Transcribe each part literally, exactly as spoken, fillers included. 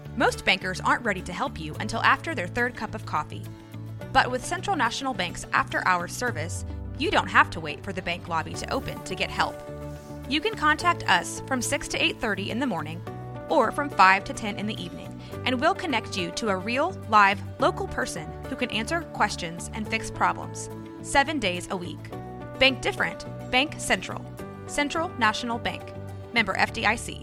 Most bankers aren't ready to help you until after their third cup of coffee. But with Central National Bank's after-hours service, you don't have to wait for the bank lobby to open to get help. You can contact us from six to eight thirty in the morning or from five to ten in the evening, and we'll connect you to a real, live, local person who can answer questions and fix problems, seven days a week. Bank different. Bank Central. Central National Bank. Member F D I C.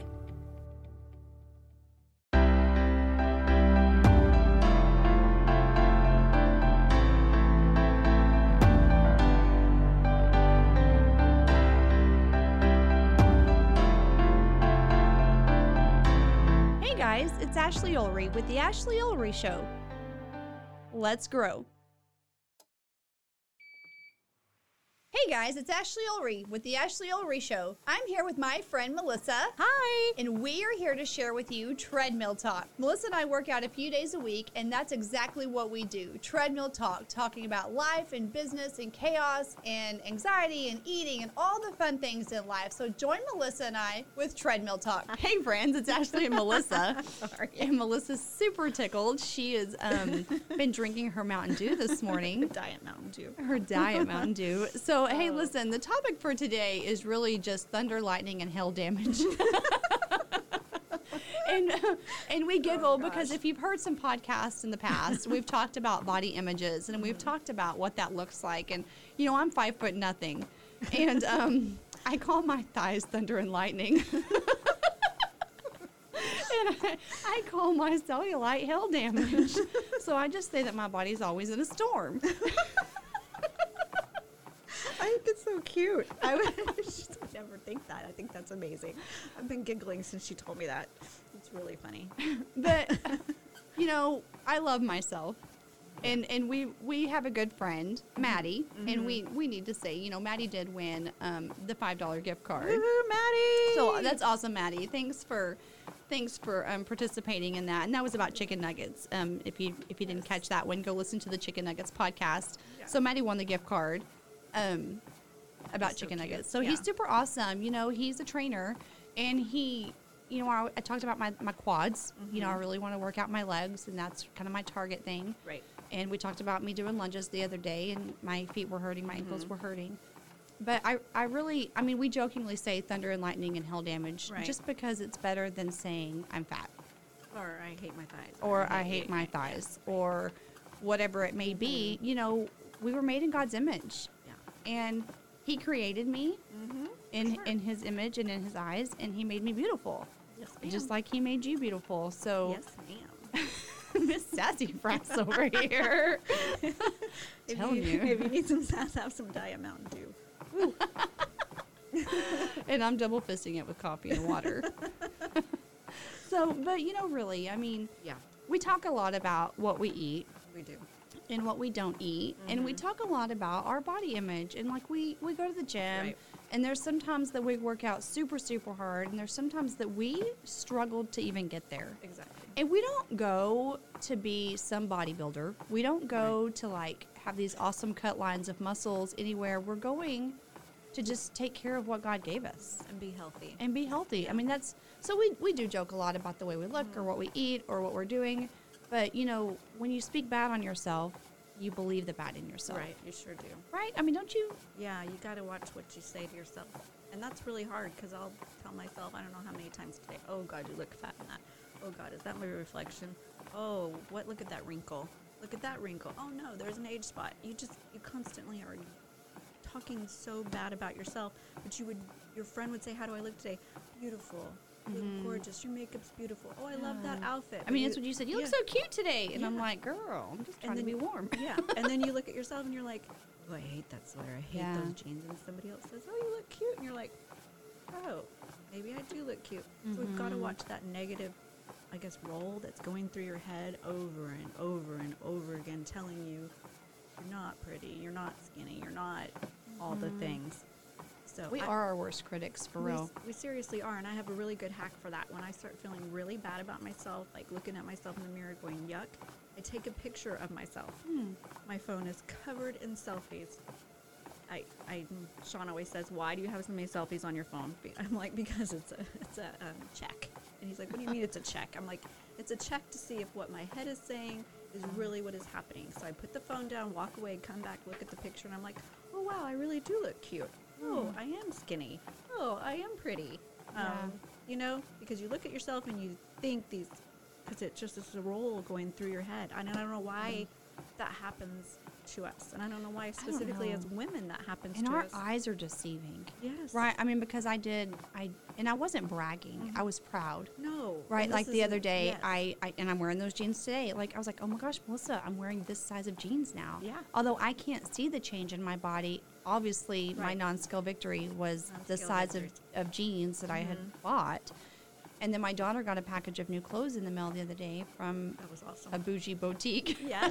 Guys, it's Ashley Ulrey with the Ashley Ulrey Show. Let's grow. Hey guys, it's Ashley Ulrey with the Ashley Ulrey Show. I'm here with my friend Melissa. Hi. And we are here to share with you Treadmill Talk. Melissa and I work out a few days a week, and that's exactly what we do. Treadmill Talk, talking about life and business and chaos and anxiety and eating and all the fun things in life. So join Melissa and I with Treadmill Talk. Hey friends, it's Ashley and Melissa. Sorry. And Melissa's super tickled. She has um, been drinking her Mountain Dew this morning. Diet Mountain Dew. Her Diet Mountain Dew. So, hey, listen, the topic for today is really just thunder, lightning, and hail damage. and uh, and we giggle Oh, because gosh. if you've heard some podcasts in the past, we've talked about body images and we've talked about what that looks like. And, you know, I'm five foot nothing. And um, I call my thighs thunder and lightning. And I, I call my cellulite hail damage. So I just say that my body's always in a storm. I think it's so cute. I would never think that. I think that's amazing. I've been giggling since she told me that. It's really funny. But, you know, I love myself. And and we, we have a good friend, Maddie, mm-hmm. and we, we need to say, you know, Maddie did win um, the five dollar gift card. Woo-hoo, Maddie! So that's awesome, Maddie. Thanks for thanks for um, participating in that. And that was about chicken nuggets. Um, if you if you didn't Yes. catch that one, go listen to the Chicken Nuggets podcast. Yeah. So Maddie won the gift card um, about so chicken cute. nuggets. So Yeah. he's super awesome. You know, he's a trainer, and he, you know, I, I talked about my, my quads. Mm-hmm. You know, I really want to work out my legs, and that's kind of my target thing. Right. And we talked about me doing lunges the other day, and my feet were hurting, my Mm-hmm. ankles were hurting. But I, I really, I mean, we jokingly say thunder and lightning and hail damage Right. just because it's better than saying I'm fat Or I hate my thighs. or I hate my thighs or whatever it may be. Mm-hmm. You know, we were made in God's image. Yeah. And He created me Mm-hmm. in, Sure. in His image and in His eyes, and He made me beautiful. Yes, ma'am. Just like He made you beautiful. So, Yes, ma'am. Miss Sassy Frass over here. If Telling you, you. if you need some sass, have some Diet Mountain Dew. And I'm double fisting it with coffee and water. So, but you know, really, I mean, Yeah, we talk a lot about what we eat we do. and what we don't eat, and we Mhm. talk a lot about our body image. And like we we go to the gym, Right. and there's sometimes that we work out super super hard, and there's sometimes that we struggled to even get there. Exactly. And we don't go to be some bodybuilder. We don't go to like have these awesome cut lines of muscles anywhere. We're going to just take care of what God gave us And be healthy. and be healthy. I mean, that's so we, we do joke a lot about the way we look or what we eat or what we're doing. But, you know, when you speak bad on yourself, you believe the bad in yourself. Right, you sure do. Right? I mean, don't you? Yeah, you got to watch what you say to yourself. And that's really hard because I'll tell myself, I don't know how many times today, oh, God, you look fat in that. Oh, God, is that my reflection? Oh, what? Look at that wrinkle. Look at that wrinkle. Oh, no, there's an age spot. You just, you constantly are talking so bad about yourself. But you would, your friend would say, how do I look today? Beautiful. You look gorgeous. Your makeup's beautiful. Oh, I love that outfit. I mean, that's what you said. You yeah. look so cute today. And I'm Yeah. like, girl, I'm just And trying to then be you- warm. Yeah, and then you look at yourself and you're like, oh, I hate that sweater. I hate Yeah. those jeans. And somebody else says, oh, you look cute. And you're like, oh, maybe I do look cute. So we've got to watch that negative, I guess, roll that's going through your head over and over and over again, telling you you're not pretty, you're not skinny, you're not all the things. So We I- are our worst critics, for we, real. s- we seriously are, and I have a really good hack for that. When I start feeling really bad about myself, like looking at myself in the mirror going, yuck, I take a picture of myself. Hmm. My phone is covered in selfies. I, I, Sean always says, why do you have so many selfies on your phone? Be- I'm like, because it's a, it's a um, check. And he's like, what do you mean it's a check? I'm like, It's a check to see if what my head is saying is really what is happening. So I put the phone down, walk away, come back, look at the picture, and I'm like, oh, wow, I really do look cute. Oh, I am skinny. Oh, I am pretty. Yeah. Um, you know, because you look at yourself and you think these, because it just is a roll going through your head. And I don't know why that happens to us. And I don't know why specifically know. as women that happens And to our us. eyes are deceiving. Yes. Right? I mean, because I did, I and I wasn't bragging. I was proud. No. Right? and Like this the is- other day, yes. I, I, and I'm wearing those jeans today. Like, I was like, oh my gosh, Melissa, I'm wearing this size of jeans now. Yeah. Although I can't see the change in my body, obviously my Right. non-scale victory was the Non-scale size of, victories. of jeans that I had bought. And then my daughter got a package of new clothes in the mail the other day from That was awesome. a bougie boutique. Yes.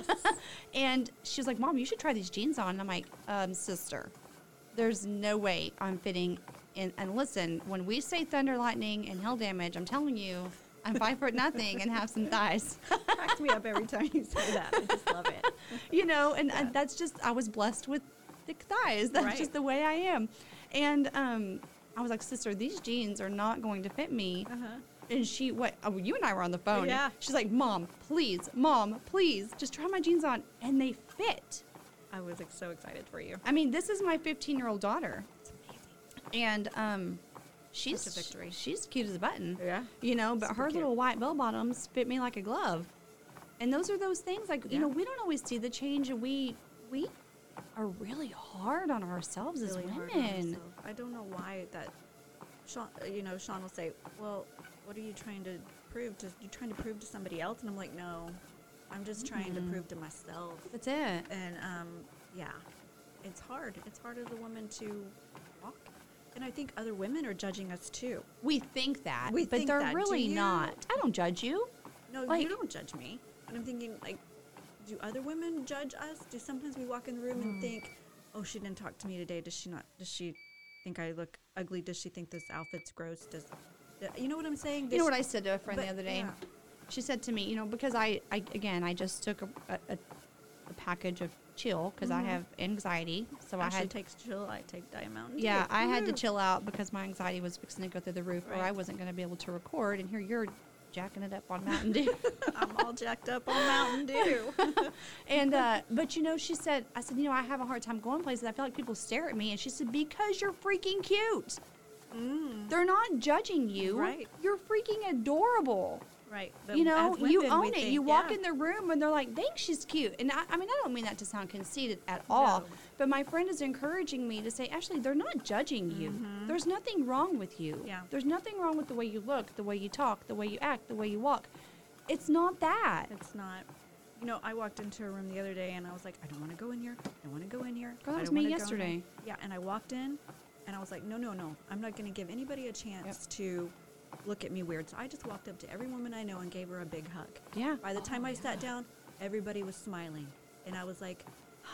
And she was like, Mom, you should try these jeans on. And I'm like, um, sister, there's no way I'm fitting in. And listen, when we say thunder, lightning, and hail damage, I'm telling you, I'm five foot nothing and have some thighs. Cracks me up every time you say that. I just love it. You know, and, and that's just, I was blessed with thick thighs. That's Right. just the way I am. And um, I was like, sister, these jeans are not going to fit me. Uh-huh. And she, what, oh, you and I were on the phone. Yeah. She's like, Mom, please, Mom, please, just try my jeans on. And they fit. I was like, so excited for you. I mean, this is my fifteen-year-old daughter. It's amazing. And um, she's Such a victory. she's cute as a button. Yeah. You know, but Super her cute. little white bell bottoms fit me like a glove. And those are those things like, you Yeah. know, we don't always see the change, and we we are really hard on ourselves Really as hard on women. yourself. I don't know why that, Sean, uh, you know, Sean will say, well, what are you trying to prove? To, you trying to prove to somebody else? And I'm like, no, I'm just trying to prove to myself. That's it. And um, yeah, it's hard. It's hard as a woman to walk. And I think other women are judging us too. We think that, We but think they're that. Do really you? not. I don't judge you. No, Like- you don't judge me. And I'm thinking, like, do other women judge us? Do sometimes we walk in the room Mm. and think, oh, she didn't talk to me today. Does she not? Does she think I look ugly? Does she think this outfit's gross? Does, th- you know what I'm saying? You know Does what she- I said to a friend the but- other day? yeah. She said to me, you know, because I, I again, I just took a, a, a a package of chill because I have anxiety. So Ashley I had, takes chill. I take Diet Mountain. yeah, Dew. I had to Woo. chill out because my anxiety was fixing to go through the roof, or I Right. wasn't going to be able to record. And here you're jacking it up on Mountain Dew. I'm all jacked up on Mountain Dew. And uh, but you know, she said, I said, you know, I have a hard time going places. I feel like people stare at me. And she said, because you're freaking cute. They're not judging you. Right. You're freaking adorable. Right. But You know, as you women, we own it. think, You walk yeah. in the room and they're like, thanks, she's cute. And I, I mean, I don't mean that to sound conceited at all. No. But my friend is encouraging me to say, Ashley, they're not judging you. There's nothing wrong with you. Yeah. There's nothing wrong with the way you look, the way you talk, the way you act, the way you walk. It's not that. It's not. You know, I walked into a room the other day and I was like, I don't want to go in here. I want to go in here. Girl, that I was don't me wanna go in yesterday. here." Yeah, and I walked in and I was like, no, no, no. I'm not going to give anybody a chance to look at me weird. So I just walked up to every woman I know and gave her a big hug. Yeah. By the time I sat down, everybody was smiling. And I was like,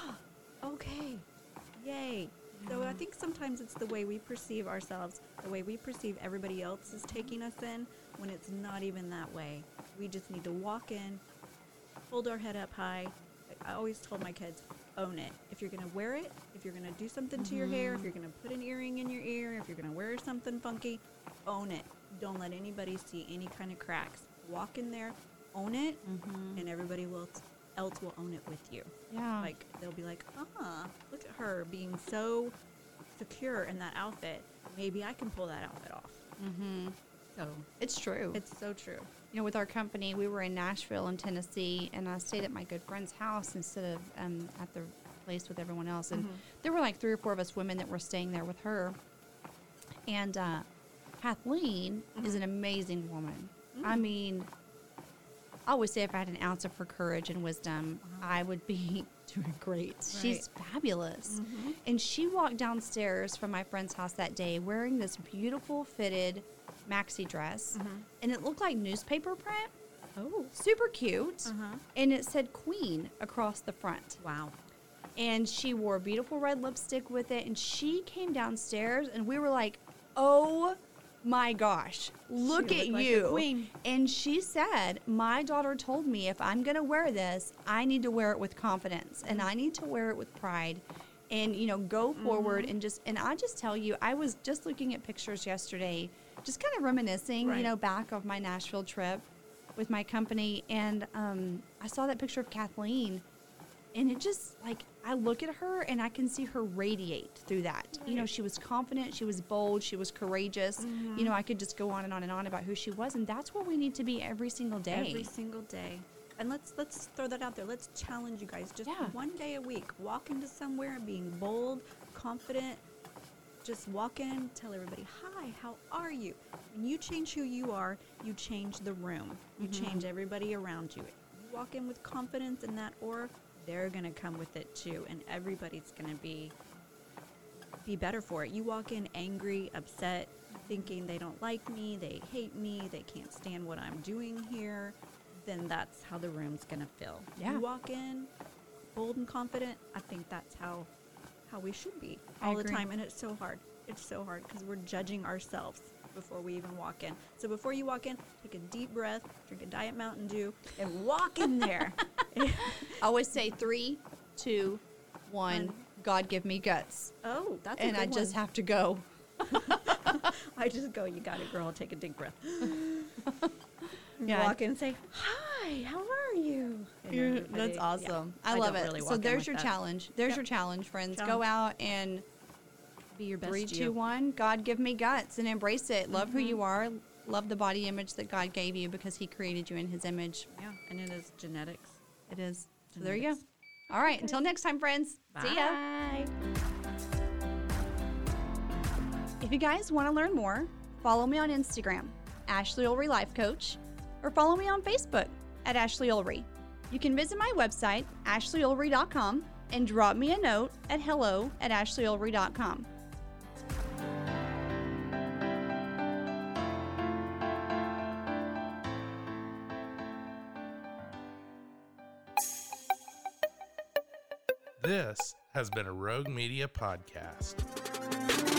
okay, yay. So I think sometimes it's the way we perceive ourselves, the way we perceive everybody else is taking us in, when it's not even that way. We just need to walk in, hold our head up high. I I always told my kids, own it. If you're going to wear it, if you're going to do something to your hair, if you're going to put an earring in your ear, if you're going to wear something funky, own it. Don't let anybody see any kind of cracks. Walk in there, own it, and everybody will else will own it with you. Yeah. Like, they'll be like, ah, look at her being so secure in that outfit. Maybe I can pull that outfit off. Mm-hmm. So It's true. it's so true. You know, with our company, we were in Nashville in Tennessee, and I stayed at my good friend's house instead of um, at the place with everyone else. And there were like three or four of us women that were staying there with her. And uh, Kathleen is an amazing woman. I mean, I always say if I had an ounce of her courage and wisdom, I would be doing great. She's fabulous. And she walked downstairs from my friend's house that day wearing this beautiful fitted maxi dress, and it looked like newspaper print. Oh, Super cute. Uh-huh. And it said Queen across the front. wow. And she wore beautiful red lipstick with it. And she came downstairs, and we were like, oh my gosh, look She at looked like a you. queen. And she said, my daughter told me if I'm going to wear this, I need to wear it with confidence, and I need to wear it with pride. And, you know, go forward and just, and I just tell you, I was just looking at pictures yesterday, just kind of reminiscing, Right. you know, back of my Nashville trip. with my company, and um, I saw that picture of Kathleen, and it just, like, I look at her and I can see her radiate through that. Right. You know, she was confident, she was bold, she was courageous. Mm-hmm. You know, I could just go on and on and on about who she was, and that's where we need to be every single day. Every single day. And let's let's throw that out there. Let's challenge you guys. Just yeah. one day a week. Walk into somewhere being bold, confident. Just walk in, tell everybody, hi, how are you? When you change who you are, you change the room. You mm-hmm. change everybody around you. You walk in with confidence in that aura, they're going to come with it too. And everybody's going to be be better for it. You walk in angry, upset, thinking they don't like me, they hate me, they can't stand what I'm doing here, then that's how the room's going to feel. Yeah. You walk in bold and confident, I think that's how how we should be all the time. And it's so hard. It's so hard because we're judging ourselves before we even walk in. So before you walk in, take a deep breath, drink a Diet Mountain Dew, and walk in there. I always say three, two, one, one. God give me guts. Oh, that's a And good I just one. have to go. I just go, you got it, girl. Take a deep breath. Yeah. Walk in and say, hi, how are you? And that's awesome. Yeah, I love I it. really so there's like your that. challenge. There's Yep. your challenge, friends. Challenge. Go out and Be your best three, you. two, one. God give me guts and embrace it. Love Mm-hmm. who you are. Love the body image that God gave you because He created you in His image. Yeah, and it is genetics. It is. So Genetics. there you go. All right. Until next time, friends. Bye. See ya. If you guys want to learn more, follow me on Instagram, Ashley Ulrey Life Coach, or follow me on Facebook at Ashley Ulrey. You can visit my website, ashley ulrey dot com, and drop me a note at hello at ashley ulrey dot com. This has been a Rogue Media podcast.